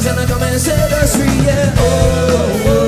gonna come and set us free, yeah. Oh, oh, oh.